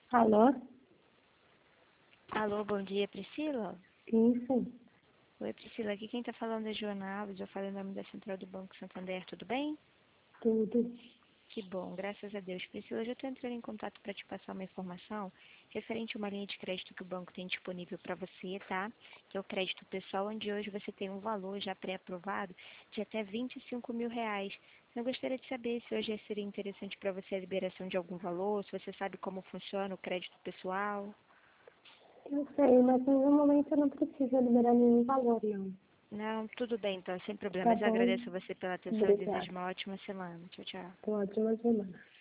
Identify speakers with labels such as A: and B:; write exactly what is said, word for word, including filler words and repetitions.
A: Alô?
B: Alô, bom dia, Priscila?
A: Isso,
B: Oi, Priscila, aqui quem tá falando é Joana Alves, eu falo em nome da Central do Banco Santander, tudo bem?
A: tudo.
B: Que bom, graças a Deus. Priscila, eu já estou entrando em contato para te passar uma informação referente a uma linha de crédito que o banco tem disponível para você, tá? Que é o crédito pessoal, onde hoje você tem um valor já pré-aprovado de até vinte e cinco mil reais. Eu gostaria de saber se hoje seria interessante para você a liberação de algum valor, se você sabe como funciona o crédito pessoal.
A: Eu sei, mas no momento eu não preciso liberar nenhum valor, não.
B: Não, tudo bem, então, sem
A: Tá
B: problemas. Eu
A: bom?
B: agradeço você pela atenção e
A: Obrigada.
B: desejo uma ótima semana. Tchau, tchau.
A: Ótima semana.